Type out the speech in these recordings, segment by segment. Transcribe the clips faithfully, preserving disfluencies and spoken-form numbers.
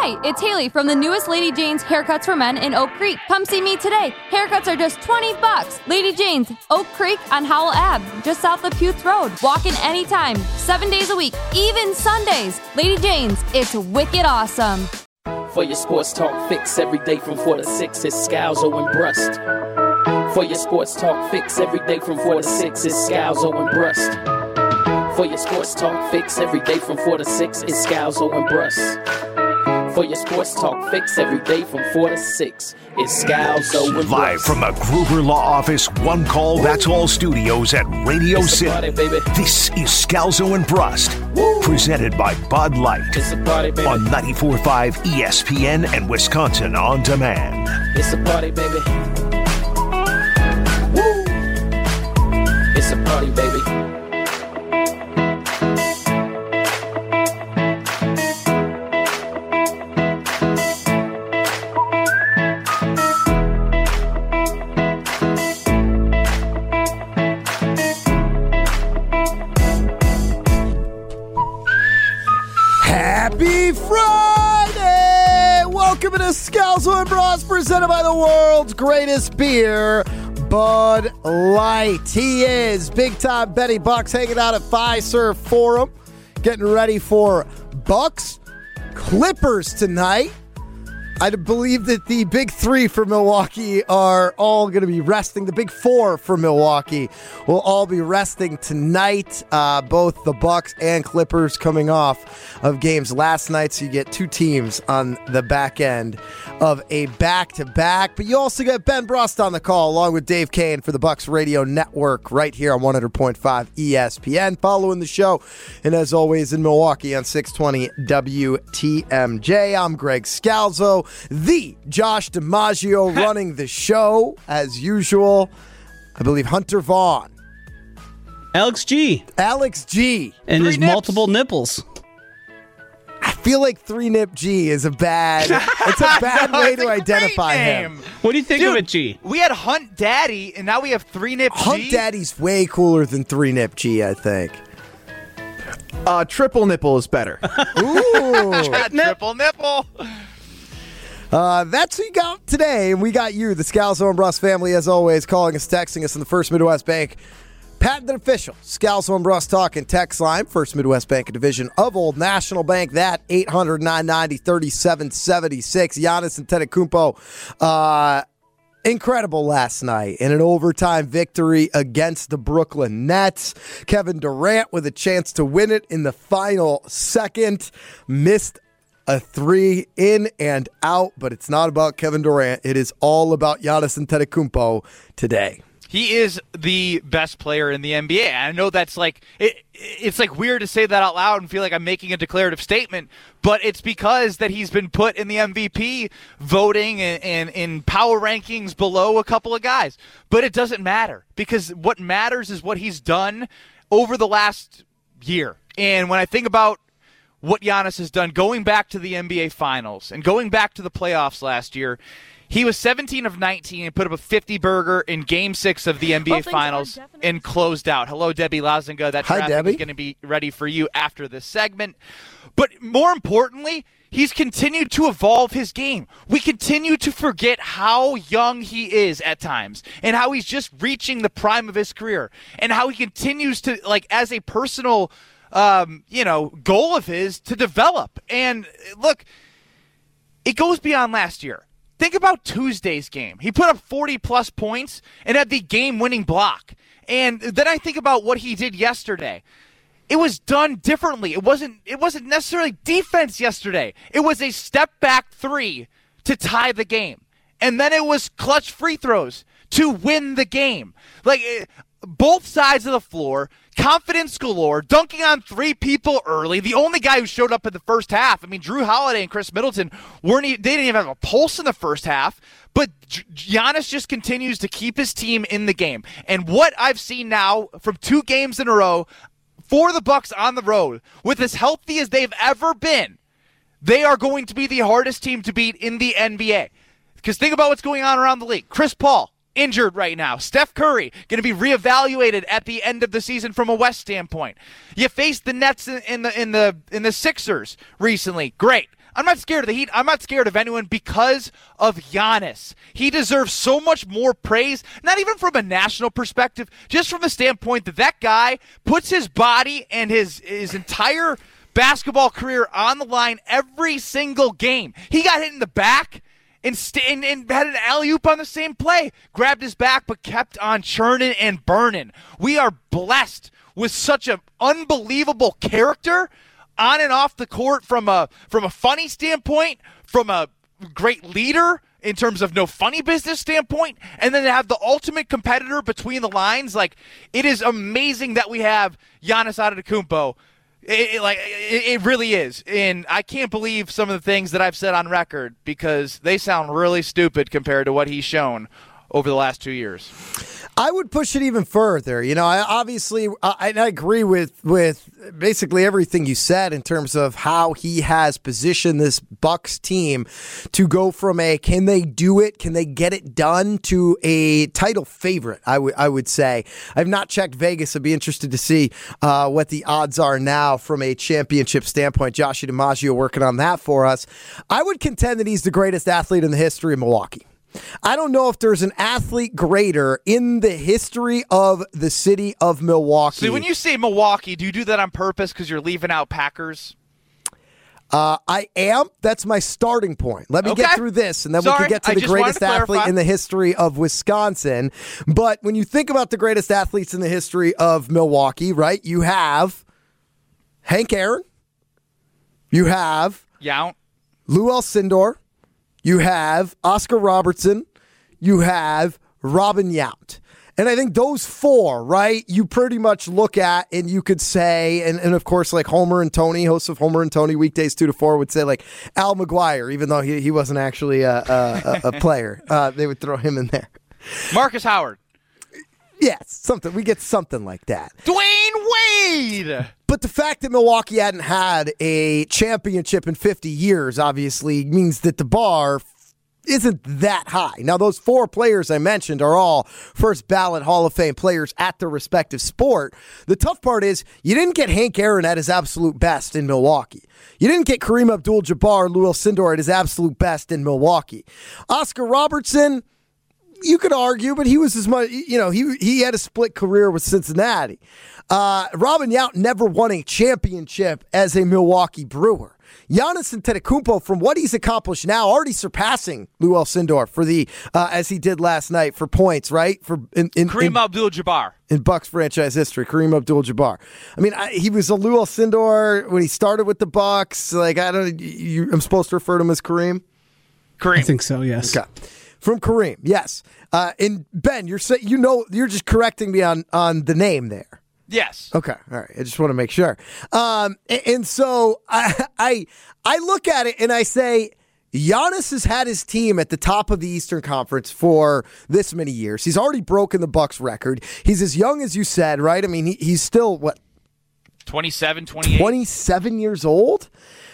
Hi, it's Haley from the newest Lady Jane's Haircuts for Men in Oak Creek. Come see me today. Haircuts are just twenty bucks. Lady Jane's, Oak Creek on Howell Ave, just south of Puth Road. Walk in anytime, seven days a week, even Sundays. Lady Jane's, it's wicked awesome. For your sports talk fix every day from four to six, it's Scalzo and Brust. For your sports talk fix every day from four to six, it's Scalzo and Brust. For your sports talk fix every day from four to six, it's Scalzo and Brust. For your sports talk fix every day from four to six, it's Scalzo and Brust. Live from the Gruber Law Office, One Call That's All Studios at Radio It's a City. party, baby. This is Scalzo and Brust, Woo. presented by Bud Light It's a party, baby. on ninety-four point five E S P N and Wisconsin On Demand. It's a party, baby. Woo. It's a party, baby. Happy Friday! Welcome to Scalzo and Brust, presented by the world's greatest beer, Bud Light. He is Big Time Benny Bucks, hanging out at Fiserv Forum, getting ready for Bucks Clippers tonight. I believe that the big three for Milwaukee are all going to be resting. The big four for Milwaukee will all be resting tonight. Uh, both the Bucks and Clippers coming off of games last night. So you get two teams on the back end of a back-to-back. But you also get Ben Brust on the call along with Dave Kane for the Bucks Radio Network right here on one hundred point five E S P N. Following the show, and as always in Milwaukee on six twenty W T M J. I'm Greg Scalzo. The Josh DiMaggio running the show, as usual. I believe Hunter Vaughn. Alex G. Alex G. And Three his nips. multiple nipples. I feel like Three Nip G is a bad, it's a bad No, way it's to a great identify name. him. What do you think Dude, of it, G? we had Hunt Daddy, and now we have Three Nip Hunt G. Daddy's way cooler than Three Nip G, I think. Uh, triple nipple is better. Ooh. Ah, triple nipple. Uh, that's who you got today, and we got you, the Scalzo and Brust family, as always, calling us, texting us on the First Midwest Bank patented official Scalzo and Brust talking text line. First Midwest Bank, a division of Old National Bank. That eight hundred, nine ninety, thirty-seven seventy-six. Giannis Antetokounmpo, uh, incredible last night in an overtime victory against the Brooklyn Nets. Kevin Durant with a chance to win it in the final second, missed a three in and out, but it's not about Kevin Durant. It is all about Giannis Antetokounmpo today. He is the best player in the N B A. I know that's like it, it's like weird to say that out loud and feel like I'm making a declarative statement, but it's because that he's been put in the M V P voting and, and in power rankings below a couple of guys. But it doesn't matter, because what matters is what he's done over the last year. And when I think about what Giannis has done going back to the N B A Finals and going back to the playoffs last year, he was seventeen of nineteen and put up a fifty-burger in Game six of the N B A Finals and closed out. Hello, Debbie Lazinga. That Hi, traffic Debbie. is going to be ready for you after this segment. But more importantly, he's continued to evolve his game. We continue to forget how young he is at times and how he's just reaching the prime of his career and how he continues to, like, as a personal um, you know, goal of his to develop. And look, it goes beyond last year. Think about Tuesday's game. He put up forty-plus points and had the game-winning block. And then I think about what he did yesterday. It was done differently. It wasn't it wasn't necessarily defense yesterday. It was a step-back three to tie the game. And then it was clutch free throws to win the game. Like, both sides of the floor, confidence galore, dunking on three people early. The only guy who showed up in the first half, I mean, Drew Holiday and Chris Middleton, weren't even, they didn't even have a pulse in the first half. But Giannis just continues to keep his team in the game. And what I've seen now from two games in a row for the Bucks on the road, with as healthy as they've ever been, they are going to be the hardest team to beat in the N B A. Because think about what's going on around the league. Chris Paul, injured right now. Steph Curry going to be reevaluated at the end of the season from a West standpoint. You faced the Nets in the in the in the Sixers recently. Great. I'm not scared of the Heat. I'm not scared of anyone because of Giannis. He deserves so much more praise, not even from a national perspective, just from the standpoint that that guy puts his body and his his entire basketball career on the line every single game. He got hit in the back and, st- and, and had an alley-oop on the same play, grabbed his back but kept on churning and burning. We are blessed with such an unbelievable character on and off the court, from a from a funny standpoint, from a great leader in terms of no funny business standpoint, and then to have the ultimate competitor between the lines. Like, it is amazing that we have Giannis Antetokounmpo. It, it, like it, it really is, and I can't believe some of the things that I've said on record because they sound really stupid compared to what he's shown over the last two years. I would push it even further. You know, I obviously I, I agree with with basically everything you said in terms of how he has positioned this Bucks team to go from a can they do it, can they get it done, to a title favorite. I would I would say. I've not checked Vegas. I'd be interested to see uh, what the odds are now from a championship standpoint. Joshua DiMaggio working on that for us. I would contend that he's the greatest athlete in the history of Milwaukee. I don't know if there's an athlete greater in the history of the city of Milwaukee. So when you say Milwaukee, do you do that on purpose because you're leaving out Packers? Uh, I am. That's my starting point. Let me okay. get through this, and then Sorry, we can get to I the greatest to athlete in the history of Wisconsin. But when you think about the greatest athletes in the history of Milwaukee, right, you have Hank Aaron. You have Yount. Lou Alcindor. You have Oscar Robertson. You have Robin Yount. And I think those four, right, you pretty much look at and you could say, and, and of course, like Homer and Tony, hosts of Homer and Tony weekdays two to four would say, like, Al McGuire, even though he, he wasn't actually a, a, a player. Uh, they would throw him in there. Marcus Howard. Yes, something. We get something like that. Dwayne Wade. But the fact that Milwaukee hadn't had a championship in fifty years obviously means that the bar isn't that high. Now, those four players I mentioned are all first ballot Hall of Fame players at their respective sport. The tough part is you didn't get Hank Aaron at his absolute best in Milwaukee. You didn't get Kareem Abdul-Jabbar, Lou Alcindor at his absolute best in Milwaukee. Oscar Robertson, you could argue, but he was as much, you know, he he had a split career with Cincinnati. Uh, Robin Yount never won a championship as a Milwaukee Brewer. Giannis Antetokounmpo, from what he's accomplished now, already surpassing Lou Alcindor for the uh, as he did last night for points, right? For in, in, Kareem in, Abdul-Jabbar in Bucks franchise history, Kareem Abdul-Jabbar. I mean, I, he was a Lou Alcindor when he started with the Bucks. Like I don't, you, I'm supposed to refer to him as Kareem. Kareem, I think so. Yes. Okay. From Kareem, yes. Uh, and Ben, you're say, you know you're just correcting me on on the name there. Yes. Okay. All right. I just want to make sure. Um, and, and so I, I I look at it and I say, Giannis has had his team at the top of the Eastern Conference for this many years. He's already broken the Bucks record. He's as young as you said, right? I mean, he, he's still what? twenty-seven, twenty-eight twenty-seven years old.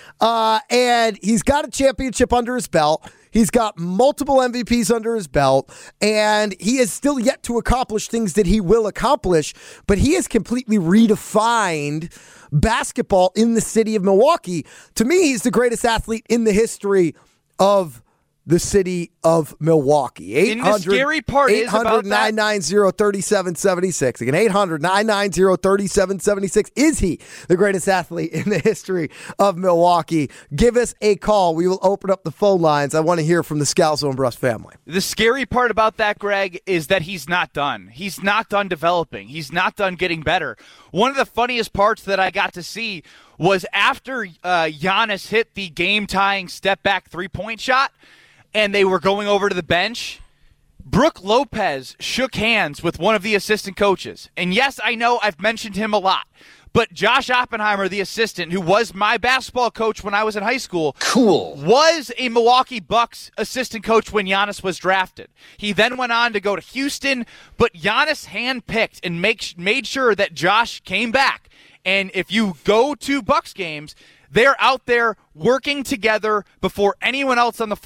Uh, and he's got a championship under his belt. He's got multiple M V Ps under his belt, and he has still yet to accomplish things that he will accomplish, but he has completely redefined basketball in the city of Milwaukee. To me, he's the greatest athlete in the history of the city of Milwaukee. And the scary part is about that. eight hundred, nine nine zero, three seven seven six. Again, eight hundred, nine nine zero, three seven seven six. Is he the greatest athlete in the history of Milwaukee? Give us a call. We will open up the phone lines. I want to hear from the Scalzo and Bruss family. The scary part about that, Greg, is that he's not done. He's not done developing. He's not done getting better. One of the funniest parts that I got to see was after uh, Giannis hit the game-tying step-back three-point shot, and they were going over to the bench, Brooke Lopez shook hands with one of the assistant coaches. And yes, I know I've mentioned him a lot, but Josh Oppenheimer, the assistant, who was my basketball coach when I was in high school, cool, was a Milwaukee Bucks assistant coach when Giannis was drafted. He then went on to go to Houston, but Giannis handpicked and make, made sure that Josh came back. And if you go to Bucks games, they're out there working together before anyone else on the floor.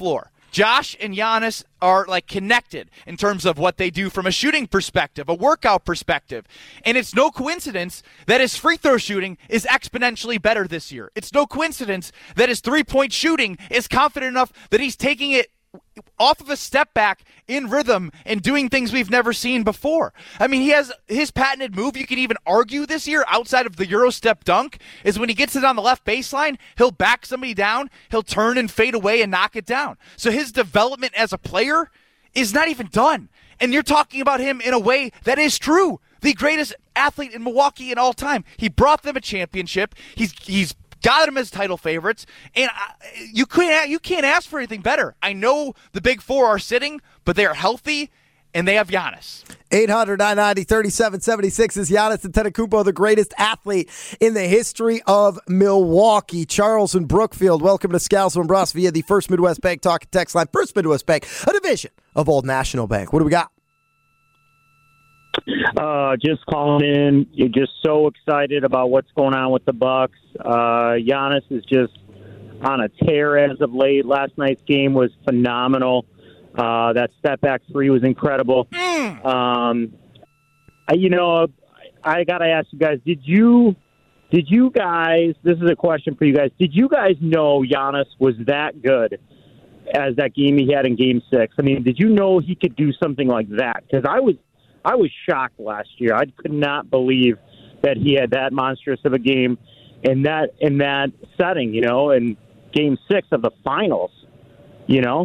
Josh and Giannis are like connected in terms of what they do from a shooting perspective, a workout perspective. And it's no coincidence that his free throw shooting is exponentially better this year. It's no coincidence that his three-point shooting is confident enough that he's taking it off of a step back in rhythm and doing things we've never seen before. I mean, he has his patented move, you could even argue this year, outside of the Euro step dunk, is when he gets it on the left baseline, he'll back somebody down, he'll turn and fade away and knock it down. So his development as a player is not even done. And you're talking about him in a way that is true. The greatest athlete in Milwaukee in all time. He brought them a championship. He's he's got them as title favorites, and I, you can't you can't ask for anything better. I know the big four are sitting, but they are healthy, and they have Giannis. eight hundred, nine ninety, thirty-seven seventy-six is Giannis Antetokounmpo, the greatest athlete in the history of Milwaukee. Charles in Brookfield, welcome to Scalzo and Brust via the First Midwest Bank Talk and Text Line. First Midwest Bank, a division of Old National Bank. What do we got? Uh, just calling in. You're just so excited about what's going on with the Bucks. Uh, Giannis is just on a tear as of late. Last night's game was phenomenal. Uh, that step back three was incredible. Mm. Um, I, you know, I got to ask you guys: Did you, did you guys? This is a question for you guys. Did you guys know Giannis was that good as that game he had in Game Six? I mean, did you know he could do something like that? Because I was. I was shocked last year. I could not believe that he had that monstrous of a game in that in that setting, you know, in Game Six of the finals, you know.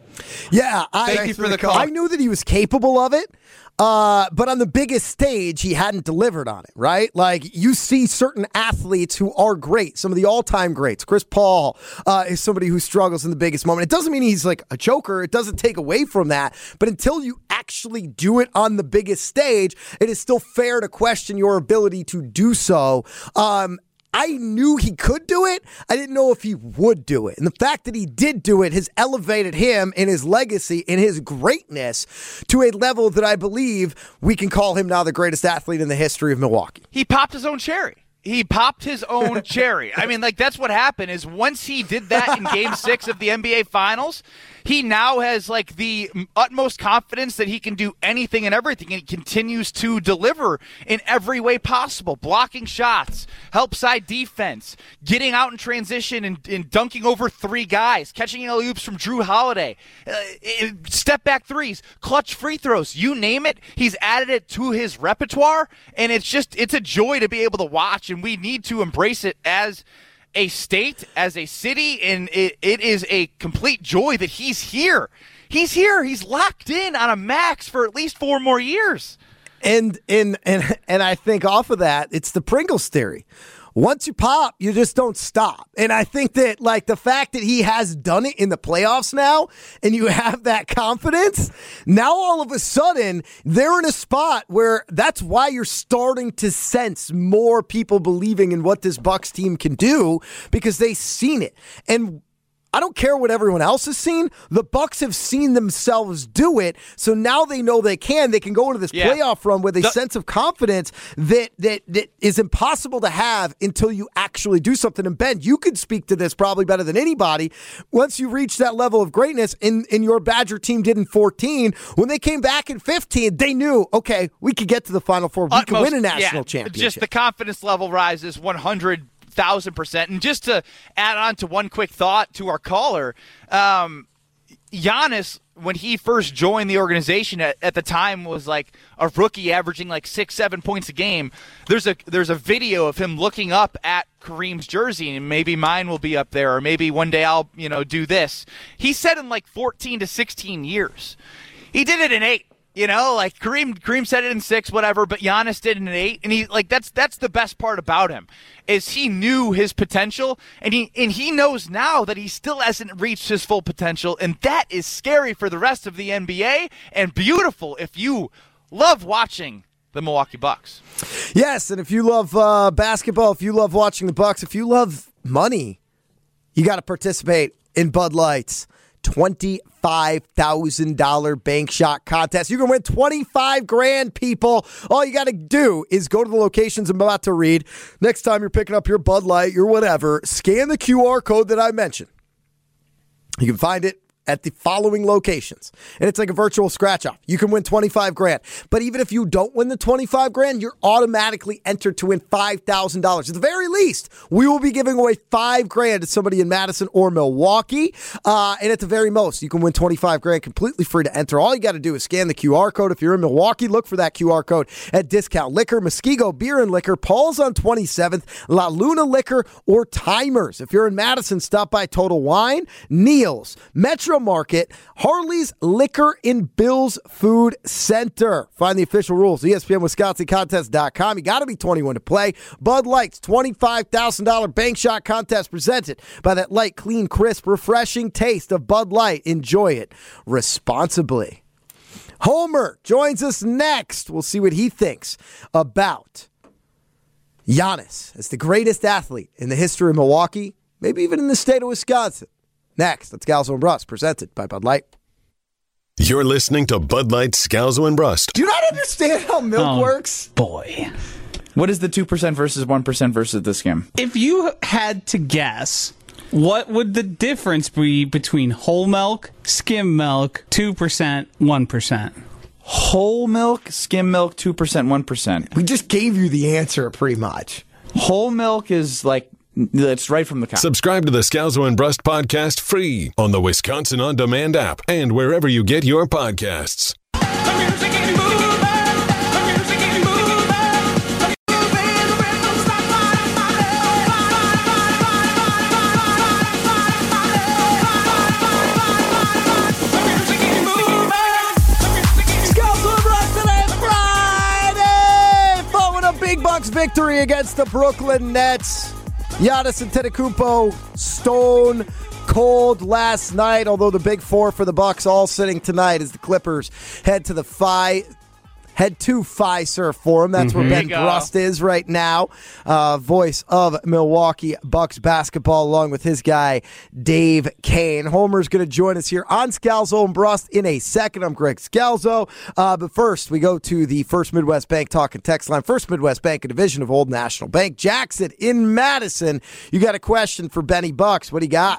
Yeah, I, Thank you for the call. I knew that he was capable of it, uh, but on the biggest stage, he hadn't delivered on it, right? Like, you see certain athletes who are great, some of the all-time greats. Chris Paul uh, is somebody who struggles in the biggest moment. It doesn't mean he's like a joker. It doesn't take away from that. But until you actually do it on the biggest stage, it is still fair to question your ability to do so. Um, I knew he could do it. I didn't know if he would do it. And the fact that he did do it has elevated him in his legacy, in his greatness, to a level that I believe we can call him now the greatest athlete in the history of Milwaukee. He popped his own cherry. He popped his own cherry. I mean, like, that's what happened is once he did that in Game six of the N B A Finals, he now has, like, the utmost confidence that he can do anything and everything, and he continues to deliver in every way possible. Blocking shots, help side defense, getting out in transition and, and dunking over three guys, catching alley-oops from Drew Holiday, uh, step-back threes, clutch free throws, you name it. He's added it to his repertoire, and it's just, it's a joy to be able to watch, and we need to embrace it as a state, as a city, and it, it is a complete joy that he's here. He's here. He's locked in on a max for at least four more years. And and and and I think off of that, it's the Pringles theory. Once you pop, you just don't stop. And I think that, like, the fact that he has done it in the playoffs now, and you have that confidence, now all of a sudden, they're in a spot where that's why you're starting to sense more people believing in what this Bucks team can do, because they've seen it. And I don't care what everyone else has seen. The Bucks have seen themselves do it, so now they know they can. They can go into this yeah. playoff run with a the- sense of confidence that, that that is impossible to have until you actually do something. And Ben, you could speak to this probably better than anybody. Once you reach that level of greatness, in, in your Badger team did in fourteen, when they came back in fifteen, they knew, okay, we could get to the Final Four. We Utmost, could win a national yeah, championship. Just the confidence level rises one hundred thousand percent. And just to add on to one quick thought to our caller, um, Giannis, when he first joined the organization at, at the time, was like a rookie averaging like six, seven points a game. There's a there's a video of him looking up at Kareem's jersey, and maybe mine will be up there, or maybe one day I'll, you know, do this. He said in like fourteen to sixteen years. He did it in eight. You know, like Kareem, Kareem said it in six, whatever, but Giannis did it in eight, and he like that's that's the best part about him is he knew his potential, and he and he knows now that he still hasn't reached his full potential, and that is scary for the rest of the N B A and beautiful if you love watching the Milwaukee Bucks. Yes, and if you love uh, basketball, if you love watching the Bucks, if you love money, you got to participate in Bud Light's twenty-five thousand dollars bank shot contest. You can win twenty-five grand, people. All you got to do is go to the locations I'm about to read. Next time you're picking up your Bud Light, your whatever, scan the Q R code that I mentioned. You can find it at the following locations. And it's like a virtual scratch off. You can win twenty-five grand. But even if you don't win the twenty-five grand, you're automatically entered to win five thousand dollars. At the very least, we will be giving away five grand to somebody in Madison or Milwaukee. Uh, and at the very most, you can win twenty-five grand completely free to enter. All you got to do is scan the Q R code. If you're in Milwaukee, look for that Q R code at Discount Liquor, Muskego Beer and Liquor, Paul's on twenty-seventh, La Luna Liquor, or Timers. If you're in Madison, stop by Total Wine, Neil's, Metro Market, Harley's Liquor in Bill's Food Center. Find the official rules, E S P N Wisconsin Contest dot com. You got to be twenty-one to play. Bud Light's twenty-five thousand dollars bank shot contest presented by that light, clean, crisp, refreshing taste of Bud Light. Enjoy it responsibly. Homer joins us next. We'll see what he thinks about Giannis as the greatest athlete in the history of Milwaukee, maybe even in the state of Wisconsin. Next, that's Scalzo and Brust, presented by Bud Light. You're listening to Bud Light, Scalzo and Brust. Do you not understand how milk Oh, works? Boy. What is the two percent versus one percent versus this game? If you had to guess, what would the difference be between whole milk, skim milk, two percent, one percent? Whole milk, skim milk, two percent, one percent. We just gave you the answer pretty much. Whole milk is like, it's right from the cow. Subscribe to the Scalzo and Brust podcast free on the Wisconsin On Demand app and wherever you get your podcasts. Victory against the Brooklyn Nets. Giannis Antetokounmpo stone cold last night, although the big four for the Bucks all sitting tonight as the Clippers head to the Phi Head to Fiserv Forum. That's mm-hmm. where Ben Brust is right now. Uh, voice of Milwaukee Bucks basketball, along with his guy, Dave Kane. Homer's going to join us here on Scalzo and Brust in a second. I'm Greg Scalzo. Uh, but first, we go to the First Midwest Bank talk and text line. First Midwest Bank, a division of Old National Bank. Jackson in Madison. You got a question for Benny Bucks. What do you got?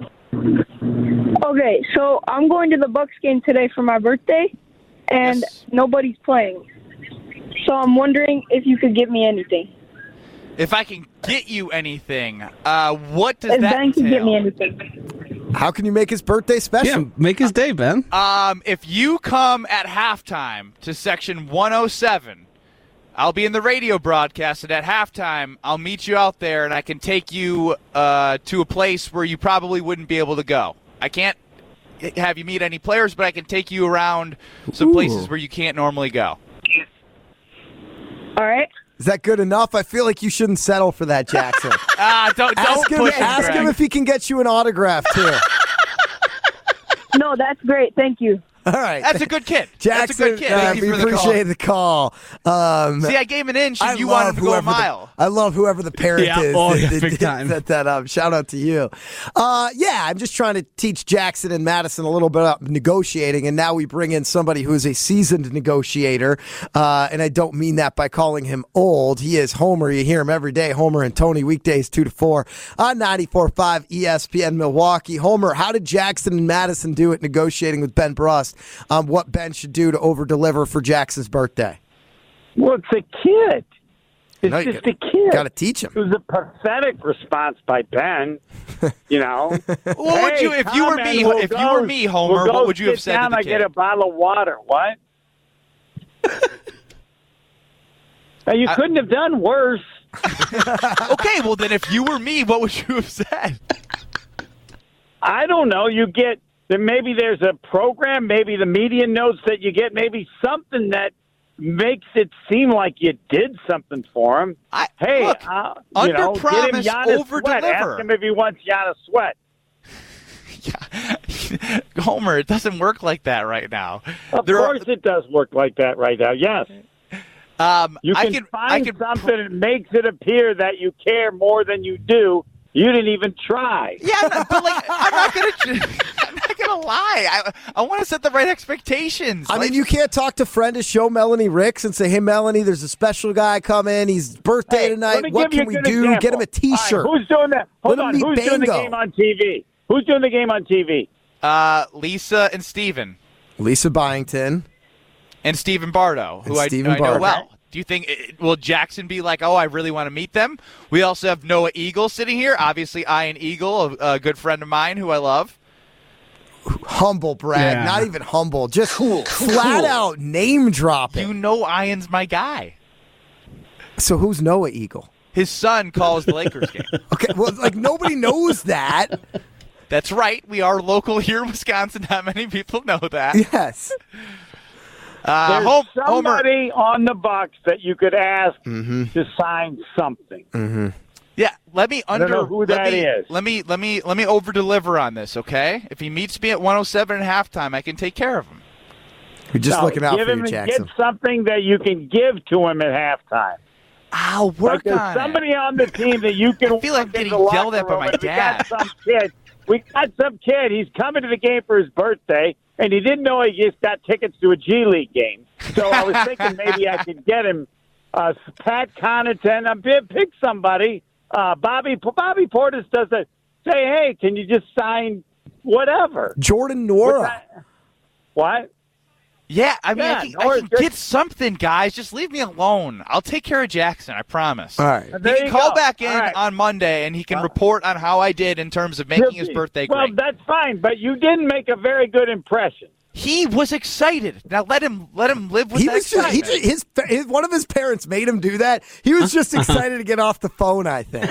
Okay, so I'm going to the Bucks game today for my birthday. And yes. Nobody's playing. So I'm wondering if you could give me anything. If I can get you anything, uh, what does if that Ben can entail? get me anything. How can you make his birthday special? Yeah, make his day, Ben. Um, if you come at halftime to section one oh seven, I'll be in the radio broadcast, and at halftime, I'll meet you out there, and I can take you uh, to a place where you probably wouldn't be able to go. I can't have you meet any players, but I can take you around some Ooh. places where you can't normally go. All right. Is that good enough? I feel like you shouldn't settle for that, Jackson. Ah, uh, don't don't ask him, push ask him, him if he can get you an autograph too. No, that's great. Thank you. All right. That's a good kid. Jackson, That's a good kid. Uh, Thank you we for the appreciate call. the call. Um, See, I gave an inch, and I you wanted to go a the- mile. I love whoever the parent Yeah. is Oh, that, yeah, that, big that time. set that up. Shout out to you. Uh, yeah, I'm just trying to teach Jackson and Madison a little bit about negotiating, and now we bring in somebody who is a seasoned negotiator, uh, and I don't mean that by calling him old. He is Homer. You hear him every day. Homer and Tony, weekdays two to four on ninety-four point five E S P N Milwaukee. Homer, how did Jackson and Madison do it negotiating with Ben Brust on what Ben should do to over-deliver for Jackson's birthday? Well, it's a kid. It's No, you just gotta- a kid. Got to teach him. It was a pathetic response by Ben. You know, What would you if you were Hey, me? we'll If you go- were me, Homer, we'll go what would you have sit said down, to the I kid? get a bottle of water. What? Now, you I- couldn't have done worse. Okay, well then, if you were me, what would you have said? I don't know. You get then maybe there's a program, maybe the media notes that you get, maybe something that makes it seem like you did something for him. I, Hey, look, uh, you under know, get him promise, Giannis over Sweat. deliver. Ask him if he wants Giannis Sweat. Yeah. Homer, it doesn't work like that right now. Of There are- course, it does work like that right now. Yes, um, you I can, can find I can something that makes it appear that you care more than you do. You didn't even try. Yeah, but like I'm not gonna, I'm not gonna lie. I I want to set the right expectations. I Like, mean, you can't talk to friend of show Melanie Ricks and say, "Hey, Melanie, there's a special guy coming. He's birthday Hey, tonight. let me What give you can a we good do? example. Get him a T-shirt." All right, who's doing that? Hold Let him on. meet Who's doing the Bango. game on T V? Who's doing the game on T V? Uh, Lisa and Steven. Lisa Byington. And Stephen Bardo, who And I, Stephen I know Bardo. well. Do you think, will Jackson be like, oh, I really want to meet them? We also have Noah Eagle sitting here. Obviously, Ian Eagle, a, a good friend of mine who I love. Humble brag, Yeah. not even humble, just flat out name dropping. You know Ian's my guy. So who's Noah Eagle? His son calls the Lakers game. Okay, well, like nobody knows that. That's right. We are local here in Wisconsin. Not many people know that. Yes. Uh, There's Hom- Homer. somebody on the Bucks that you could ask Mm-hmm. to sign something. Mm-hmm. Yeah, let me under. don't know who let that me, is. Let me let me let me over deliver on this, okay? If he meets me at one oh seven at halftime, I can take care of him. You're just No, looking out give for him, you, Jackson. Get something that you can give to him at halftime. I'll work Like there's on somebody it. on the team that you can. I feel like walk getting into the yelled at locker by my room and dad. We got some kid. We got some kid. He's coming to the game for his birthday, and he didn't know he just got tickets to a G League game. So I was thinking maybe I could get him uh, Pat Connaughton. I'm pick somebody. Uh, Bobby Bobby Portis does a say, hey, can you just sign whatever? Jordan Nora. What? Yeah, I mean, Yeah, I can, or I can just- get something, guys. Just leave me alone. I'll take care of Jackson. I promise. All right. He There can you call go. back in All right. on Monday, and he can report on how I did in terms of making his birthday Well, great. that's fine, but you didn't make a very good impression. He was excited. Now let him let him live with He that was just, he excitement. just his, his one of his parents made him do that. He was just excited to get off the phone, I think.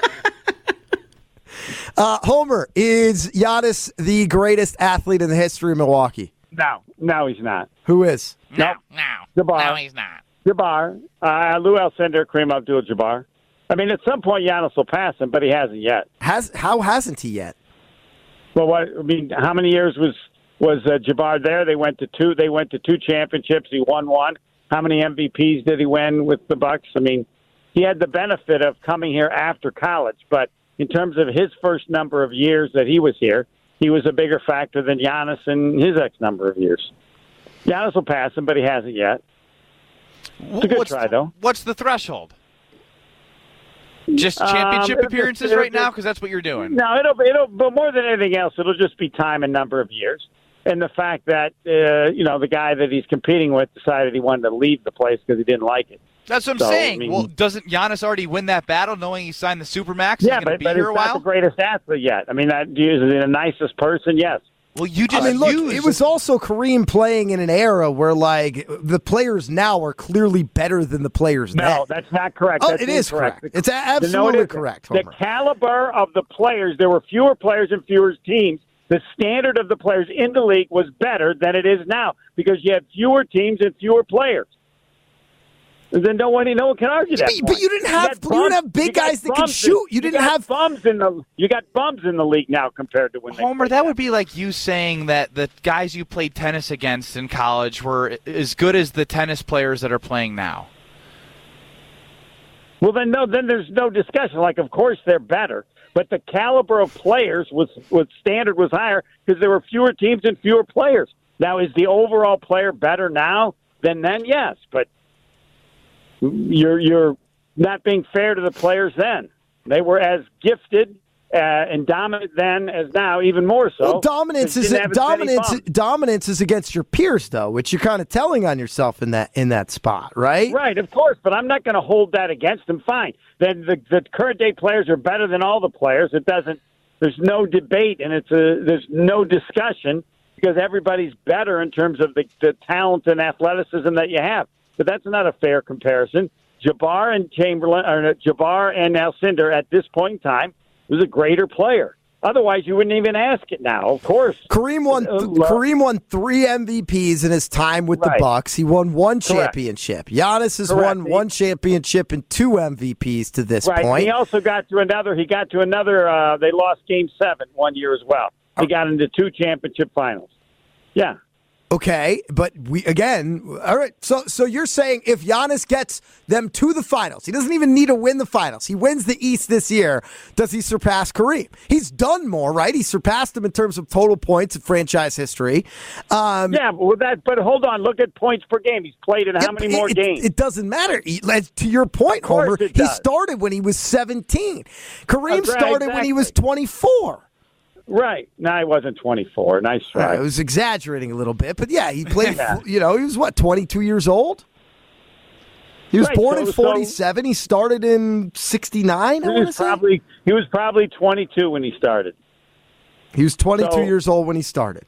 Uh, Homer, is Giannis the greatest athlete in the history of Milwaukee? No, no, he's not. Who is? No, no, Jabbar. no, he's not. Jabbar, uh, Lou Alcindor, Kareem Abdul-Jabbar. I mean, at some point, Giannis will pass him, but he hasn't yet. Has how hasn't he yet? Well, what I mean, how many years was was uh, Jabbar there? They went to two. They went to two championships. He won one. How many M V Ps did he win with the Bucks? I mean, he had the benefit of coming here after college, but in terms of his first number of years that he was here, he was a bigger factor than Giannis in his X number of years. Giannis will pass him, but he hasn't yet. It's a good what's, try, though. What's the threshold? Just Um, championship it'll appearances just- it'll right now, just- because that's what you're doing. No, it'll it'll but more than anything else, it'll just be time and number of years, and the fact that uh, you know the guy that he's competing with decided he wanted to leave the place because he didn't like it. That's what I'm So, saying. I mean- well, doesn't Giannis already win that battle, knowing he signed the Supermax? Yeah, He's going but, to be but here he's a not while. the greatest athlete yet. I mean, that is he the nicest person? Yes. Well, you just I mean, look, used it was also Kareem playing in an era where, like, the players now are clearly better than the players then. No, that's not correct. Oh, That's it is incorrect. correct. It's a- No, it absolutely isn't. correct, The Homer. caliber of the players, there were fewer players and fewer teams. The standard of the players in the league was better than it is now because you had fewer teams and fewer players. Then no one, no one can argue that. But- but point. you didn't have- got you didn't have big you got guys that could bums shoot. in- You didn't got have- bums in the. You got bums in the league now compared to when they Homer, that would be like you saying that the guys you played tennis against in college were as good as the tennis players that are playing now. Well, then no, then there's no discussion. Like, of course they're better, but the caliber of players was was standard was higher because there were fewer teams and fewer players. Now, is the overall player better now than then? Yes, but you're you're not being fair to the players then. They were as gifted uh, and dominant then as now, even more so. Well, dominance They is didn't have as many dominance. bumps. Dominance is against your peers, though, which you're kind of telling on yourself in that in that spot, right? Right, of course, but I'm not going to hold that against them. Fine. Then the, the current day players are better than all the players. It doesn't. There's no debate, and it's a. There's no discussion because everybody's better in terms of the, the talent and athleticism that you have. But that's not a fair comparison. Jabbar and Chamberlain, or Jabbar and Alcindor at this point in time was a greater player. Otherwise, you wouldn't even ask it now. Of course, Kareem won. Uh, Kareem won three M V Ps in his time with the Right. Bucks. He won one Correct. championship. Giannis has Correct. won one championship and two M V Ps to this Right. point. He also got to another. He got to another. Uh, they lost Game Seven one year as well. He got into two championship finals. Yeah. Okay, but we again, all right. So, so you're saying if Giannis gets them to the finals, he doesn't even need to win the finals. He wins the East this year. Does he surpass Kareem? He's done more, right? He surpassed him in terms of total points in franchise history. Um, Yeah, but with that. But hold on. Look at points per game. He's played in how it- many more it, games? It doesn't matter. He- like, to your point, Of course Homer, it he does. started when he was seventeen. Kareem That's right, started when he was exactly. twenty-four. Right. No, he wasn't twenty-four. Nice try. I was exaggerating a little bit, but yeah, he played, Yeah. you know, he was what, twenty-two years old? He was Right, born so- in forty-seven. He started in sixty-nine, I He want to was say. probably he was probably twenty-two when he started. He was twenty-two So- years old when he started.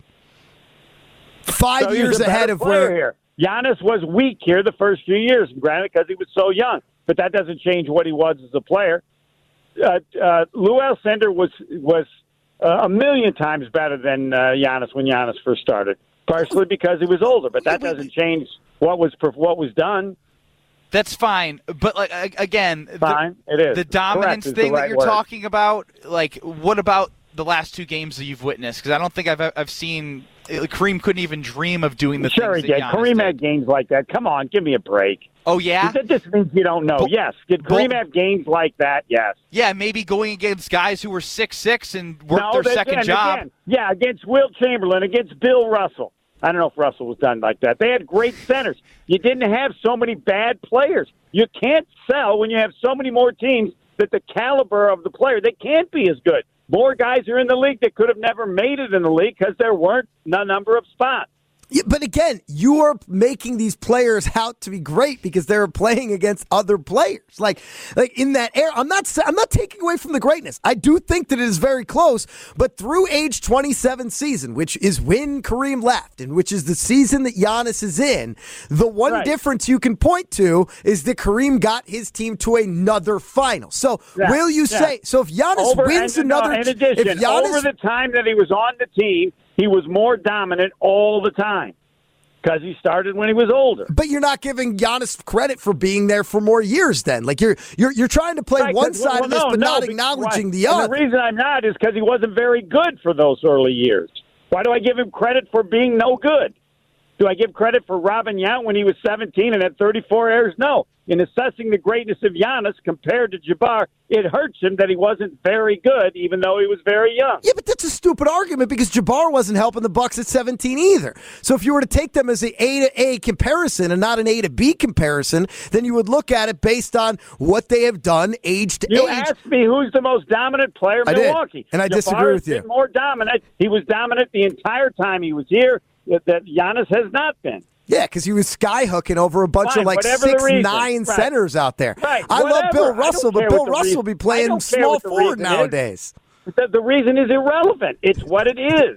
Five So he was years a better ahead of player where. here. Giannis was weak here the first few years, granted, because he was so young. But that doesn't change what he was as a player. Uh, uh, Lou Alcindor was was uh, a million times better than uh, Giannis when Giannis first started, partially because he was older. But that doesn't change what was what was done. That's fine, but like a- again, Fine, the, it is. the dominance Correct is the thing right that you're word. talking about. Like, what about the last two games that you've witnessed? Because I don't think I've I've seen Kareem couldn't even dream of doing the Sure, he things that did. Giannis Kareem did. had games like that. Come on, give me a break. Oh yeah, That just means you don't know. But- yes, did Kareem but- have games like that? Yes. yeah, maybe going against guys who were six six and worked no, their they- second and job. Again, yeah, against Wilt Chamberlain, against Bill Russell. I don't know if Russell was done like that. They had great centers. You didn't have so many bad players. You can't sell when you have so many more teams that the caliber of the player, they can't be as good. More guys are in the league that could have never made it in the league because there weren't a number of spots. Yeah, but again, you are making these players out to be great because they're playing against other players. Like, like in that era, I'm not. I'm not taking away from the greatness. I do think that it is very close. But through age twenty-seven season, which is when Kareem left, and which is the season that Giannis is in, the one Right. difference you can point to is that Kareem got his team to another final. So Yeah, will you yeah. say? So if Giannis Over, wins and, no, another, in addition, if Giannis, over the time that he was on the team, he was more dominant all the time because he started when he was older. But you're not giving Giannis credit for being there for more years. Then, like you're you're you're trying to play Right, one 'cause- side well, of this, no, but no, not because- acknowledging right. the And other. the reason I'm not is because he wasn't very good for those early years. Why do I give him credit for being no good? Do I give credit for Robin Yount when he was seventeen and had thirty-four errors? No. In assessing the greatness of Giannis compared to Jabbar, it hurts him that he wasn't very good, even though he was very young. Yeah, but that's a stupid argument because Jabbar wasn't helping the Bucks at seventeen either. So if you were to take them as a A to A comparison and not an A to B comparison, then you would look at it based on what they have done age to You age. asked me who's the most dominant player in I did, Milwaukee. and I Jabbar disagree has with you. been more dominant. He was dominant the entire time he was here. That, that Giannis has not been. Yeah, because he was skyhooking over a bunch Fine, of like whatever the six reason. nine Right. centers out there. Right, I love whatever. Bill I don't Russell, but care Bill what the Russell reason- will be I playing don't care small what the forward reason is. nowadays. The, the reason is irrelevant. It's what it is.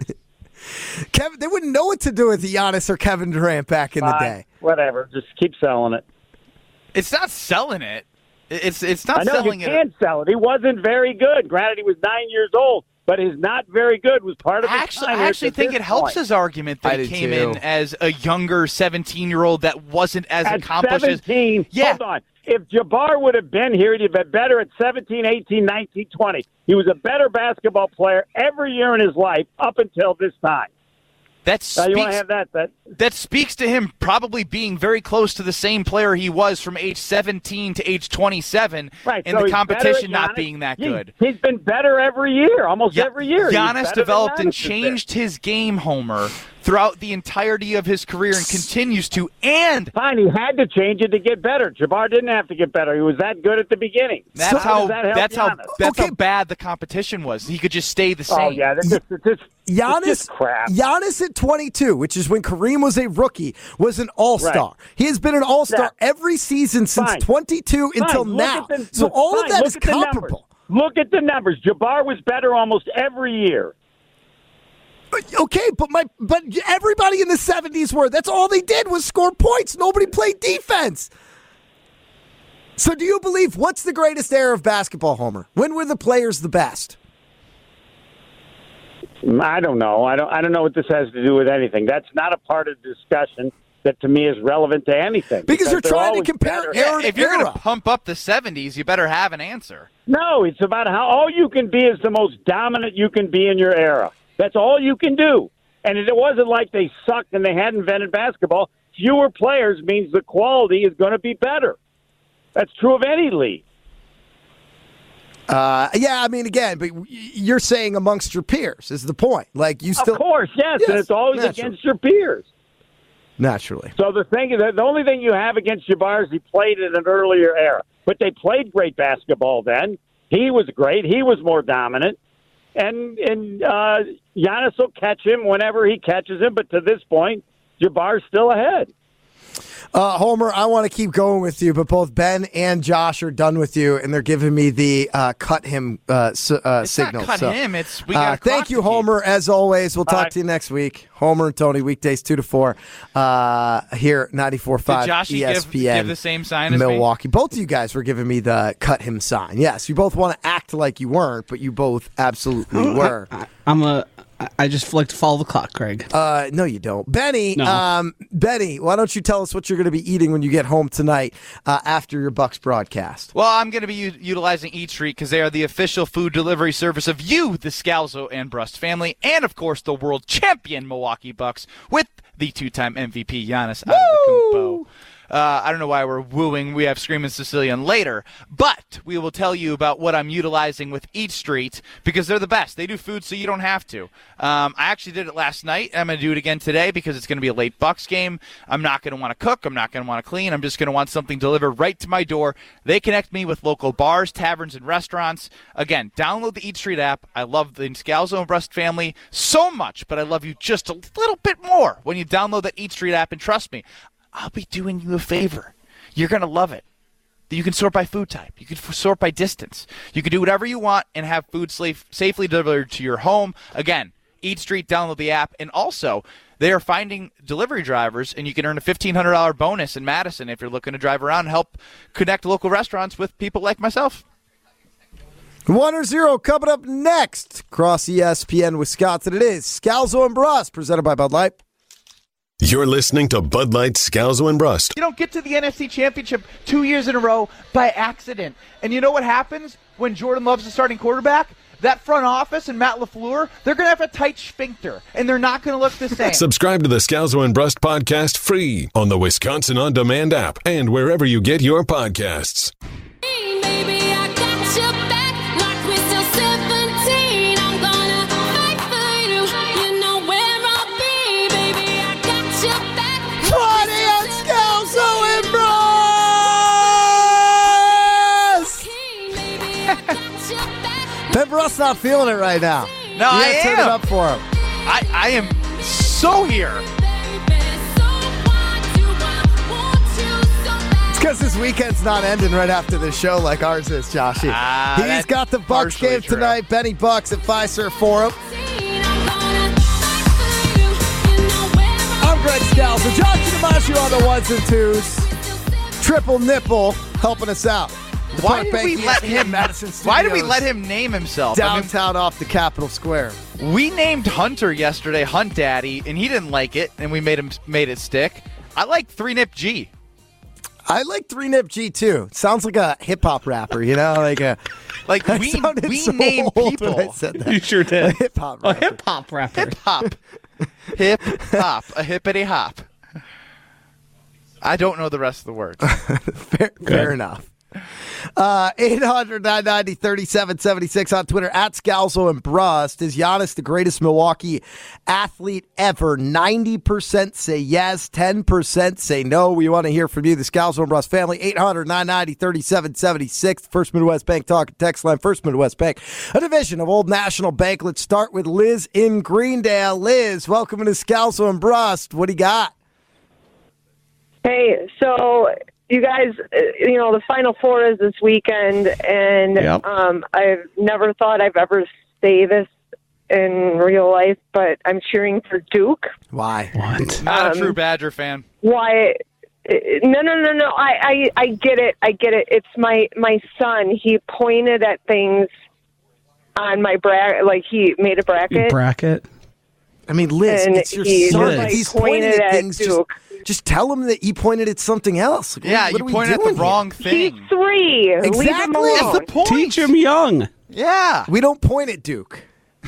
Kevin, they wouldn't know what to do with Giannis or Kevin Durant back in the Fine, day. Whatever. Just keep selling it. It's not selling it. It's it's not I know selling you it. can't sell it. He wasn't very good. Granted, he was nine years old, but his not very good was part of his Actually, time I here actually to think this it helps point. his argument I that he do came too. in as a younger seventeen-year-old that wasn't as At accomplished as. seventeen, Yeah. hold on. If Jabbar would have been here, he'd have been better at seventeen, eighteen, nineteen, twenty. He was a better basketball player every year in his life up until this time. That Now, you want speaks, to have that? That that speaks to him probably being very close to the same player he was from age seventeen to age twenty-seven, right. and so the he's better competition at not Giannis. being that He- good. He's been better every year, almost Ya- every year. He's better Giannis than developed and Giannis has been. changed his game, Homer, throughout the entirety of his career and continues to. And Fine, he had to change it to get better. Jabbar didn't have to get better. He was that good at the beginning. that's So how does that help that's how Giannis? that's Okay. how bad the competition was. He could just stay the same. Oh yeah, that's just, it's just, it's Giannis, just crap. Giannis at twenty-two, which is when Kareem was a rookie, was an all-star. Right. He has been an all-star Yeah. every season since Fine. twenty-two until Fine, look now. at the- so all fine, of that look is at the numbers. comparable. Look at the numbers. Jabbar was better almost every year. Okay, but my but everybody in the seventies were. That's all they did was score points. Nobody played defense. So do you believe what's the greatest era of basketball, Homer? When were the players the best? I don't know. I don't. I don't know what this has to do with anything. That's not a part of the discussion that to me is relevant to anything. Because you're they're trying to always compare better. era to if you're going era. to pump up the seventies, you better have an answer. No, it's about how all you can be is the most dominant you can be in your era. That's all you can do. And it wasn't like they sucked and they hadn't invented basketball. Fewer players means the quality is going to be better. That's true of any league. Uh, yeah, I mean, again, but you're saying amongst your peers is the point. Like you still, Of course, yes, Yes, and it's always naturally. against your peers. naturally. So the thing is, the only thing you have against Jabbar is he played in an earlier era. But they played great basketball then. He was great. He was more dominant. and and uh, Giannis will catch him whenever he catches him. But to this point, Jabbar's still ahead. Uh, Homer, I want to keep going with you, but both Ben and Josh are done with you, and they're giving me the uh, cut him uh, s- uh, It's signal. not cut so, him. It's we uh, got. thank you, Homer. As always, we'll talk Bye. to you next week. Homer and Tony, weekdays two to four, uh, here ninety-four point Did five Joshy E S P give, N. give the same sign as me? Milwaukee. Both of you guys were giving me the cut him sign. Yes, you both want to act like you weren't, but you both absolutely were. I, I'm a. I just like to follow the clock, Craig. Uh, no, you don't. Benny, No. um, Benny, why don't you tell us what you're going to be eating when you get home tonight uh, after your Bucks broadcast? Well, I'm going to be u- utilizing Eat Street because they are the official food delivery service of you, the Scalzo and Brust family, and, of course, the world champion Milwaukee Bucks with the two-time M V P Giannis Antetokounmpo. Uh, I don't know why we're wooing. We have Screaming Sicilian later. But we will tell you about what I'm utilizing with Eat Street because they're the best. They do food so you don't have to. Um, I actually did it last night. I'm going to do it again today because it's going to be a late Bucks game. I'm not going to want to cook. I'm not going to want to clean. I'm just going to want something delivered right to my door. They connect me with local bars, taverns, and restaurants. Again, download the Eat Street app. I love the Scalzo and Brust family so much, but I love you just a little bit more when you download that Eat Street app. And trust me, I'll be doing you a favor. You're going to love it. You can sort by food type. You can f- sort by distance. You can do whatever you want and have food safe, safely delivered to your home. Again, Eat Street, download the app. And also, they are finding delivery drivers, and you can earn a fifteen hundred dollars bonus in Madison if you're looking to drive around and help connect local restaurants with people like myself. One or zero coming up next. Across E S P N Wisconsin, it is Scalzo and Brust, presented by Bud Light. You're listening to Bud Light, Scalzo and Brust. You don't get to the N F C Championship two years in a row by accident. And you know what happens when Jordan Love's the starting quarterback? That front office and Matt LaFleur, they're going to have a tight sphincter, and they're not going to look the same. Subscribe to the Scalzo and Brust podcast free on the Wisconsin On Demand app and wherever you get your podcasts. Hey, baby, I got your back like we're still seventeen. I'm gonna fight for you. You know where I'll be, baby. I got your back. Friday on Scalzo and Brust! Hey, baby, I got your back. Ben Brust's not feeling it right now. No, you I gotta turn am. it up for him. I, I am so here. It's because this weekend's not ending right after the show like ours is, Joshy. Ah, He's that's got the Bucks partially game true. tonight. Benny Bucks at Fiserv Forum. I'm Greg Scalzo. John Chinamasio on the ones and twos. Triple Nipple helping us out. The Why Park did Bank we E S let P N him? Madison Why did we Studios let him name himself? I mean, downtown off the Capitol Square? we named Hunter yesterday Hunt Daddy, and he didn't like it, and we made him made it stick. I like Three Nip G. I like Three Nip G too. Sounds like a hip hop rapper, you know, like a Like I we sounded we so name old when people. I said that. You sure A did. hip hop A rapper. hip hop rapper. Hip hop, hip hop, a hippity hop. I don't know the rest of the words. Fair, fair enough. Uh, eight hundred, nine ninety, thirty-seven seventy-six on Twitter, at Scalzo and Brust. Is Giannis the greatest Milwaukee athlete ever? ninety percent say yes, ten percent say no. We want to hear from you, the Scalzo and Brust family. eight hundred, nine ninety, thirty-seven seventy-six. First Midwest Bank Talk and Text Line. First Midwest Bank, a division of Old National Bank. Let's start with Liz in Greendale. Liz, welcome to Scalzo and Brust. What do you got? Hey, so you guys, uh, you know, the Final Four is this weekend, and Yep. um, I've never thought I've ever say this in real life, but I'm cheering for Duke. Why? What? Not Um, a true Badger fan. Why? uh, No, no, no, no. I, I, I get it. I get it. It's my my son. He pointed at things on my bracket, like he made a bracket. Bracket. I mean, Liz, And it's your he son. just, like, He's pointed pointing at at things. Just, Duke. just tell him that he pointed at something else. Like, Yeah, what, what you are we pointed at the doing here? wrong He's thing. three. Leave him Exactly. alone. That's the point. Teach him young. Yeah. We don't point at Duke.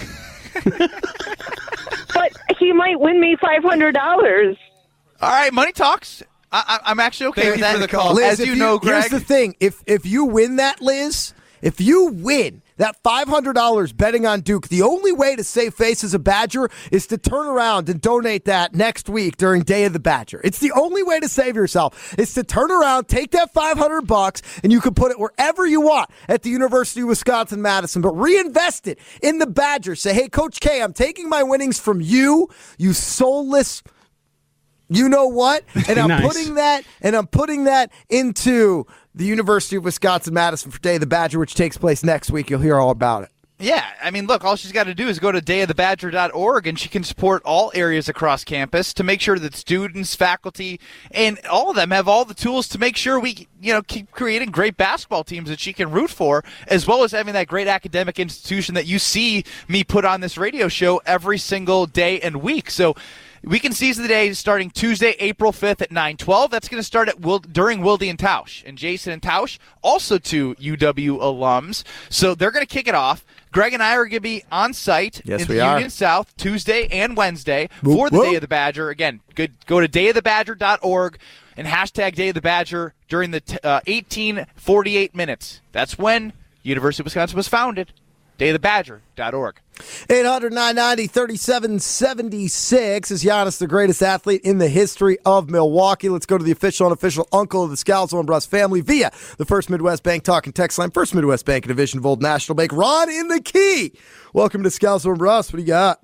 But he might win me five hundred dollars. All right, money talks. I, I, I'm actually okay Thank with you that. for the call. As Liz, you if know, Greg. here's the thing: if if you win that, Liz, if you win that five hundred dollars betting on Duke, the only way to save face as a Badger is to turn around and donate that next week during Day of the Badger. It's the only way to save yourself. Is to turn around, take that five hundred bucks, and you can put it wherever you want at the University of Wisconsin-Madison, but reinvest it in the Badgers. Say, hey, Coach K, I'm taking my winnings from you, you soulless you know what? And I'm Nice. putting that and I'm putting that into the University of Wisconsin-Madison for Day of the Badger, which takes place next week. You'll hear all about it. Yeah, I mean, look, all she's got to do is go to day of the badger dot org, and she can support all areas across campus to make sure that students, faculty, and all of them have all the tools to make sure we, you know, keep creating great basketball teams that she can root for, as well as having that great academic institution that you see me put on this radio show every single day and week. So Weekend Season of the Day starting Tuesday, April fifth at nine twelve. That's going to start at Wil- during Wilde and Tausch. And Jason and Tausch, also two U W alums. So they're going to kick it off. Greg and I are going to be on site Yes, in we the are. Union South Tuesday and Wednesday Whoop, for the whoop. Day of the Badger. Again, good, go to day of the badger dot org and hashtag Day of the Badger during the t- uh, eighteen forty-eight minutes. That's when University of Wisconsin was founded. day of the badger dot org. eight hundred, nine ninety, thirty-seven seventy-six. Is Giannis the greatest athlete in the history of Milwaukee? Let's go to the official and unofficial uncle of the Scalzo and Bruss family via the First Midwest Bank Talk and Text Line. First Midwest Bank, a division of Old National Bank. Ron in the key. Welcome to Scalzo and Bruss. What do you got?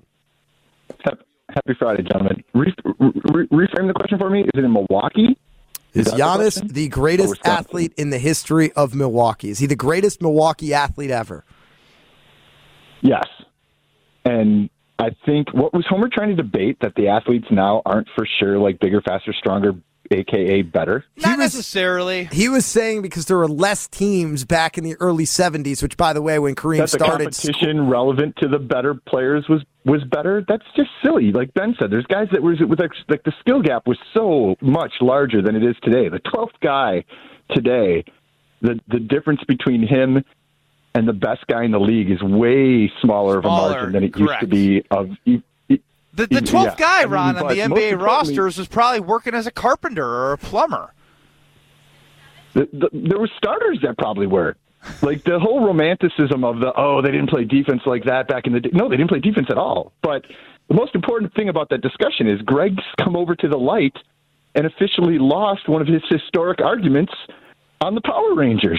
Happy Friday, gentlemen. Re- re- reframe the question for me. Is it in Milwaukee? Is that the Giannis question? the Or greatest Wisconsin? athlete in the history of Milwaukee? Is he the greatest Milwaukee athlete ever? Yes. And I think, what was Homer trying to debate, that the athletes now aren't for sure like bigger, faster, stronger, a k a better? Not necessarily. He was saying because there were less teams back in the early seventies, which, by the way, when Kareem That the started... competition relevant to the better players was, was better? That's just silly. Like Ben said, there's guys that was with like, like the skill gap was so much larger than it is today. The twelfth guy today, the the difference between him and the best guy in the league is way smaller, of a Smaller, margin than it correct. used to be. Of e- e- The, the e- twelfth yeah. guy, I mean, Ron, on but the N most B A importantly, rosters was probably working as a carpenter or a plumber. The, the, there were starters that probably were. Like the whole romanticism of the, oh, they didn't play defense like that back in the day. No, they didn't play defense at all. But the most important thing about that discussion is Greg's come over to the light and officially lost one of his historic arguments on the Power Rangers.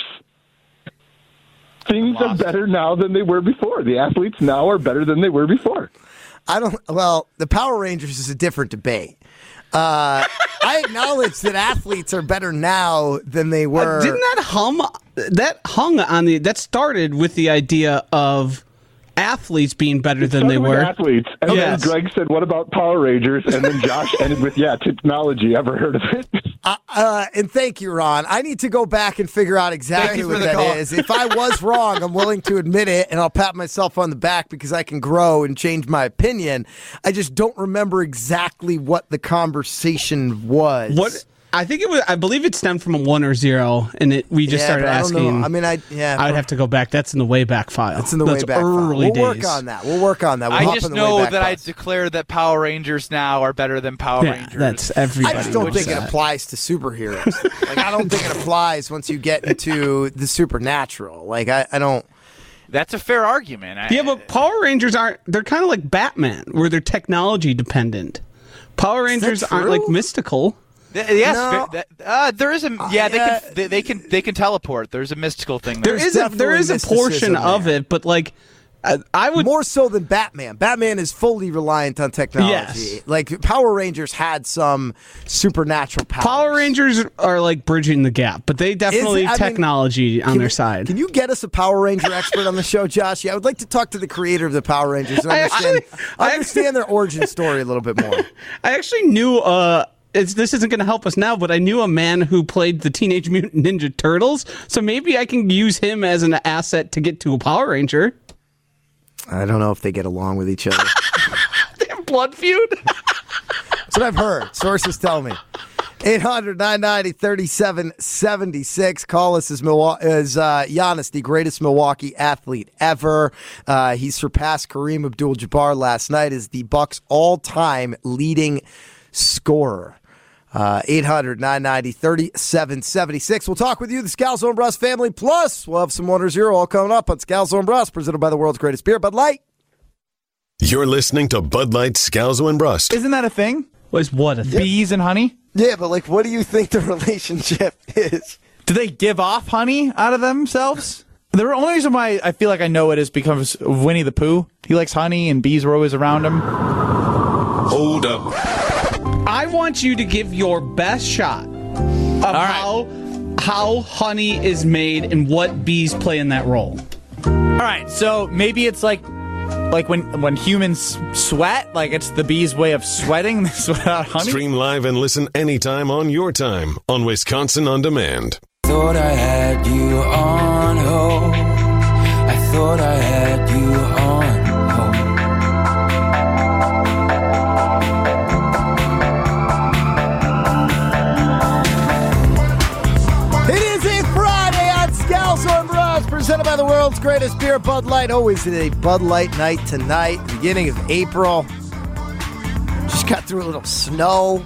Things are better now than they were before. The athletes now are better than they were before. I don't. Well, the Power Rangers is a different debate. Uh, I acknowledge that athletes are better now than they were. Uh, didn't that hum? That hung on the. That started with the idea of athletes being better than they Started with were. athletes. And Yes. then Greg said, what about Power Rangers? And then Josh ended with, yeah, technology. Ever heard of it? Uh, uh, and thank you, Ron. I need to go back and figure out exactly you what for the that call. is. If I was wrong, I'm willing to admit it, and I'll pat myself on the back because I can grow and change my opinion. I just don't remember exactly what the conversation was. What I think it was. I believe it stemmed from a one or zero, and it, we just Yeah, started but I don't know. asking. I mean, I yeah. I would have to go back. That's in the way back file. It's in the That's way back. file. early We'll days. work on that. We'll work on that. We'll I hop just in the know way back that I bus. declare that Power Rangers now are better than Power Yeah, Rangers. that's everybody. I just don't knows think it that. applies to superheroes. Like, I don't think it applies once you get into the supernatural. Like, I, I don't. That's a fair argument. I- Yeah, but Power Rangers aren't. They're kind of like Batman, where they're technology dependent. Power Rangers aren't like true? mystical. Th- yes, No. th- th- uh, there is a yeah. They yeah. can they, they can they can teleport. There's a mystical thing There there. is a there is a definitely portion mysticism of there. it, but like I, I would. More so than Batman. Batman is fully reliant on technology. Yes. Like, Power Rangers had some supernatural powers. Power Rangers are like bridging the gap, but they definitely I mean, technology on Can their you- side. Can you get us a Power Ranger expert on the show, Josh? Yeah, I would like to talk to the creator of the Power Rangers and I understand, actually- I understand their origin story a little bit more. I actually knew. Uh, it's, this isn't going to help us now, but I knew a man who played the Teenage Mutant Ninja Turtles, so maybe I can use him as an asset to get to a Power Ranger. I don't know if they get along with each other. They have blood feud. That's what I've heard. Sources tell me. eight hundred, nine ninety, thirty-seven seventy-six. Call us as, Milwaukee, as uh, Giannis, the greatest Milwaukee athlete ever. Uh, he surpassed Kareem Abdul-Jabbar last night as the Bucks' all-time leading scorer. Uh, eight hundred, nine ninety, thirty-seven seventy-six. We'll talk with you, the Scalzo and Brust family. Plus, we'll have some Wonder Zero all coming up on Scalzo and Brust, presented by the world's greatest beer, Bud Light. You're listening to Bud Light, Scalzo and Brust. Isn't that a thing? Was what a thing? Bees and honey? Yeah, but like, what do you think the relationship is? Do they give off honey out of themselves? The only reason why I feel like I know it is because of Winnie the Pooh. He likes honey, and bees are always around him. Hold up. I want you to give your best shot of All right. how how honey is made and what bees play in that role. All right, so maybe it's like like when when humans sweat, like it's the bees' way of sweating. They sweat out honey. Stream live and listen anytime on your time on Wisconsin On Demand. Thought I had you on hold. I thought I had you on hold. It is a Friday on Scalzo and Brust, presented by the world's greatest beer, Bud Light. Always a Bud Light night tonight, beginning of April. Just got through a little snow.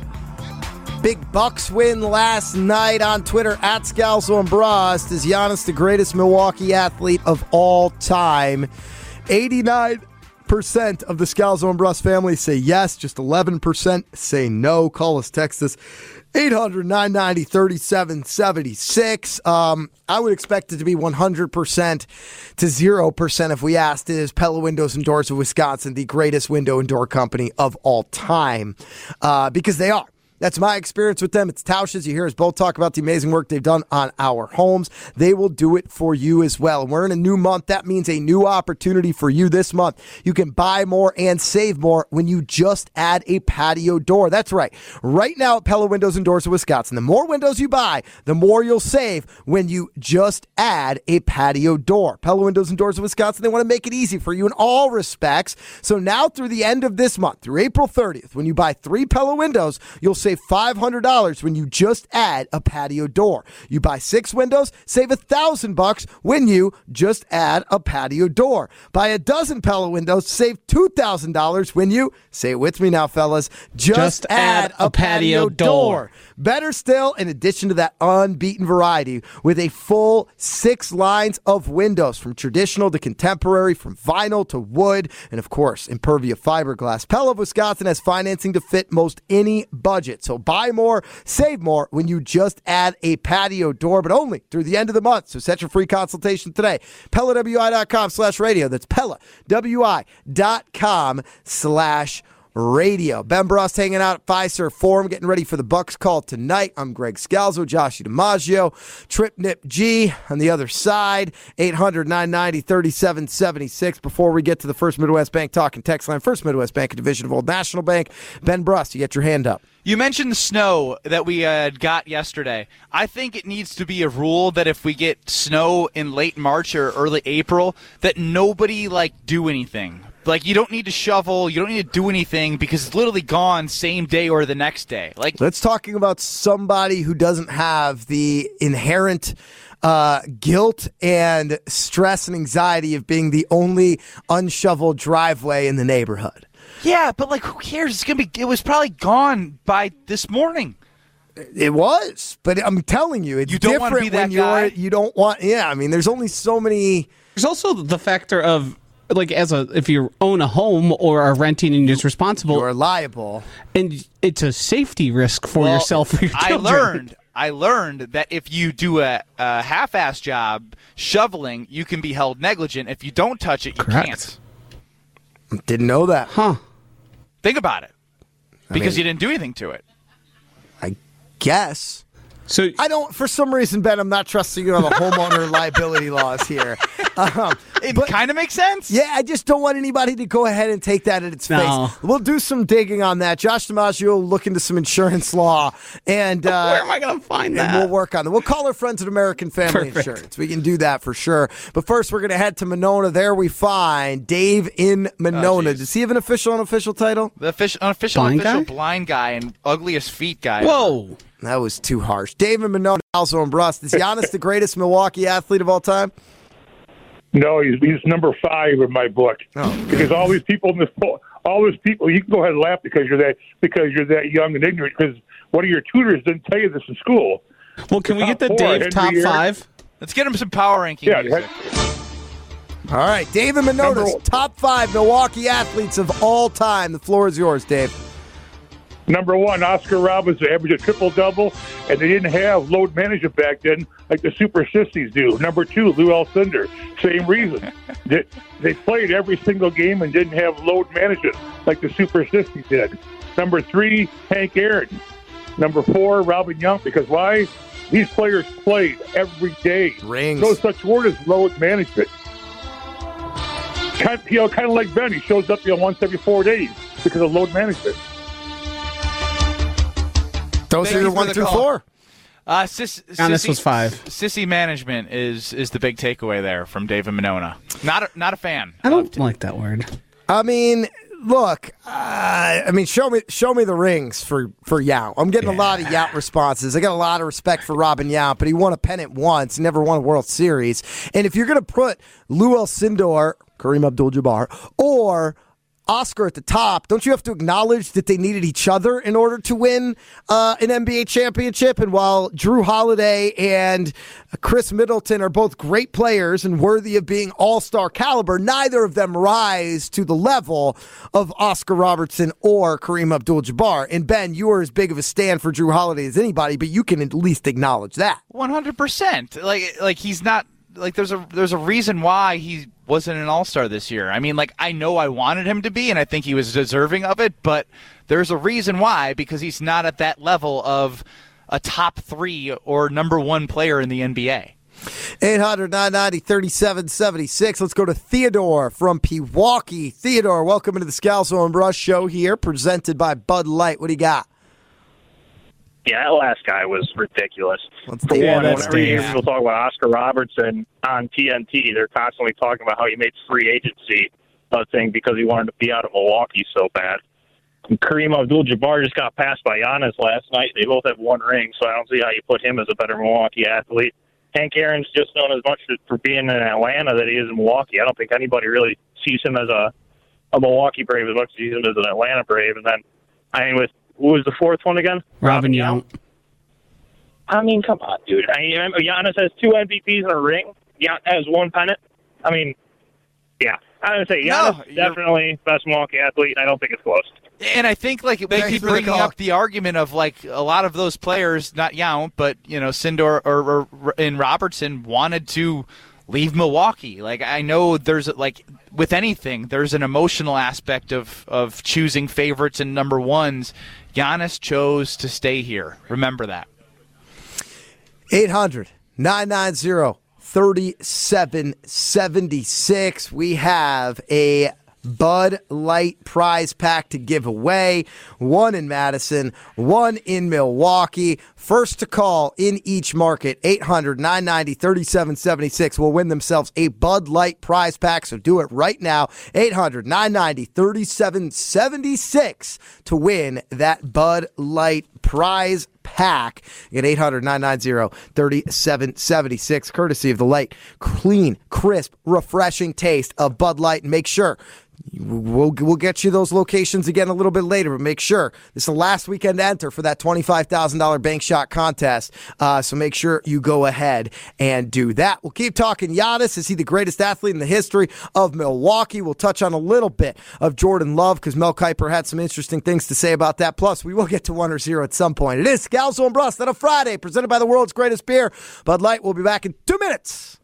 Big Bucks win last night on Twitter at Scalzo and Brust. Is Giannis the greatest Milwaukee athlete of all time? eighty-nine percent of the Scalzo and Brust family say yes. Just eleven percent say no. Call us, text us. eight hundred, nine ninety, thirty-seven seventy-six. Um, I would expect it to be one hundred percent to zero percent if we asked, is Pella Windows and Doors of Wisconsin the greatest window and door company of all time? Uh, because they are. That's my experience with them. It's Tausch's. You hear us both talk about the amazing work they've done on our homes. They will do it for you as well. And we're in a new month. That means a new opportunity for you this month. You can buy more and save more when you just add a patio door. That's right. Right now at Pella Windows and Doors of Wisconsin, the more windows you buy, the more you'll save when you just add a patio door. Pella Windows and Doors of Wisconsin, they want to make it easy for you in all respects. So now through the end of this month, through April thirtieth, when you buy three Pella windows, you'll save five hundred dollars when you just add a patio door. You buy six windows, save one thousand bucks when you just add a patio door. Buy a dozen Pella windows, save two thousand dollars when you, say it with me now, fellas, just, Just add, add a a patio, patio door. door. Better still, in addition to that unbeaten variety, with a full six lines of windows, from traditional to contemporary, from vinyl to wood, and of course, Impervia fiberglass. Pella of Wisconsin has financing to fit most any budget. So buy more, save more when you just add a patio door, but only through the end of the month. So set your free consultation today. Pella W I dot com slash radio. That's Pella W I dot com slash radio. Ben Brust hanging out at Fiserv Forum, getting ready for the Bucks call tonight. I'm Greg Scalzo, Josh DiMaggio, Trip Nip G on the other side. eight hundred, nine ninety, thirty-seven seventy-six. Before we get to the First Midwest Bank talk and text line, First Midwest Bank, a division of Old National Bank. Ben Brust, you get your hand up. You mentioned the snow that we uh, got yesterday. I think it needs to be a rule that if we get snow in late March or early April, that nobody like do anything. Like, you don't need to shovel, you don't need to do anything because it's literally gone same day or the next day. Like, let's talking about somebody who doesn't have the inherent uh, guilt and stress and anxiety of being the only unshoveled driveway in the neighborhood. yeah, but like, who cares? It's gonna be. It was probably gone by this morning. It was, but I'm telling you, it's You don't wanna different be that when you're. guy? You don't want. Yeah, I mean, there's only so many. There's also the factor of, like, as a if you own a home or are renting and you're responsible, you're liable, and it's a safety risk for Well, yourself. Or your I children. learned. I learned that if you do a, a half-ass job shoveling, you can be held negligent. If you don't touch it, you Correct. can't. Didn't know that. Huh. Think about it. I Because mean- you didn't do anything to it. I guess. So I don't. For some reason, Ben, I'm not trusting you on the homeowner liability laws here. Um, It kind of makes sense. Yeah, I just don't want anybody to go ahead and take that at its No. face. We'll do some digging on that. Josh DiMaggio will look into some insurance law, and uh, where am I going to find and that? we'll work on it. We'll call our friends at American Family Perfect. Insurance. We can do that for sure. But first, we're going to head to Monona. There we find Dave in Monona. Oh, geez. Does he have an official, unofficial title? The official, unofficial, Blind official guy? blind guy and ugliest feet guy. Whoa. That was too harsh. Dave in Monona, also in Brust. Is Giannis the greatest Milwaukee athlete of all time? No, he's, he's number five in my book Oh, because all these people in this poll, all those people, you can go ahead and laugh because you're that because you're that young and ignorant. Because one of your tutors didn't tell you this in school. Well, can we get the four, Dave Henry top Aaron- five? Let's get him some power ranking Yeah, music. All right, David Manotas, top five Milwaukee athletes of all time. The floor is yours, Dave. Number one, Oscar Robertson averaged a triple-double, and they didn't have load management back then like the Super Sissies do. Number two, Lou Alcindor, same reason. they, they played every single game and didn't have load management like the Super Sissies did. Number three, Hank Aaron. Number four, Robin Young, because why? These players played every day. Rings. No such word as load management. Kind, you know, kind of like Ben. He shows up, you know, once every four days because of load management. Those Thank are you your for one the through call. four. Uh, sis, Giannis sissy, was five. Sissy management is is the big takeaway there from David Monona. Not a, not a fan. I don't like that word. I mean, look, uh, I mean, show me show me the rings for, for Yount. I'm getting a lot of Yount responses. I got a lot of respect for Robin Yount, but he won a pennant once, never won a World Series. And if you're going to put Lou Alcindor, Kareem Abdul-Jabbar, or Oscar at the top, don't you have to acknowledge that they needed each other in order to win uh, an N B A championship? And while Drew Holiday and Chris Middleton are both great players and worthy of being all-star caliber, neither of them rise to the level of Oscar Robertson or Kareem Abdul-Jabbar. And Ben, you are as big of a stand for Drew Holiday as anybody, but you can at least acknowledge that. one hundred percent. Like like he's not like there's a there's a reason why he wasn't an all-star this year. I mean, like, I know I wanted him to be, and I think he was deserving of it, but there's a reason why, because he's not at that level of a top three or number one player in the N B A. eight hundred, nine ninety, thirty-seven seventy-six. Let's go to Theodore from Pewaukee. Theodore, welcome into the Scalzo and Brush show here, presented by Bud Light. What do you got? Yeah, that last guy was ridiculous. Let's For yeah, one, that's whenever you hear Dave. people talk about Oscar Robertson on T N T, they're constantly talking about how he made free agency uh, thing because he wanted to be out of Milwaukee so bad. And Kareem Abdul-Jabbar just got passed by Giannis last night. They both have one ring, so I don't see how you put him as a better Milwaukee athlete. Hank Aaron's just known as much for being in Atlanta that he is in Milwaukee. I don't think anybody really sees him as a, a Milwaukee Brave as much as sees him as an Atlanta Brave. And then, I mean, with who was the fourth one again? Robin Yount. I mean, come on, dude. I mean, Giannis has two M V Ps and a ring. Giannis has one pennant. I mean, yeah. I would say Giannis No, definitely best Milwaukee athlete, and I don't think it's close. And I think like we Thank you keep for the bringing call. up the argument of like a lot of those players, not Yount, but you know, Sindor or, or and Robertson wanted to leave Milwaukee. Like I know there's like with anything, there's an emotional aspect of of choosing favorites and number ones. Giannis chose to stay here. Remember that. eight hundred, nine ninety, thirty-seven seventy-six. We have a Bud Light prize pack to give away. One in Madison, one in Milwaukee. First to call in each market, eight hundred, nine ninety, thirty-seven seventy-six, will win themselves a Bud Light prize pack. So do it right now, eight hundred, nine ninety, thirty-seven seventy-six, to win that Bud Light prize pack. Get eight hundred, nine ninety, thirty-seven seventy-six, courtesy of the light, clean, crisp, refreshing taste of Bud Light. And make sure We'll, we'll get you those locations again a little bit later, but make sure this is the last weekend to enter for that twenty-five thousand dollars bank shot contest. Uh, so make sure you go ahead and do that. We'll keep talking Giannis. Is he the greatest athlete in the history of Milwaukee? We'll touch on a little bit of Jordan Love because Mel Kiper had some interesting things to say about that. Plus, we will get to one or zero at some point. It is Scalzo and Brust on a Friday, presented by the world's greatest beer, Bud Light. We'll be back in two minutes.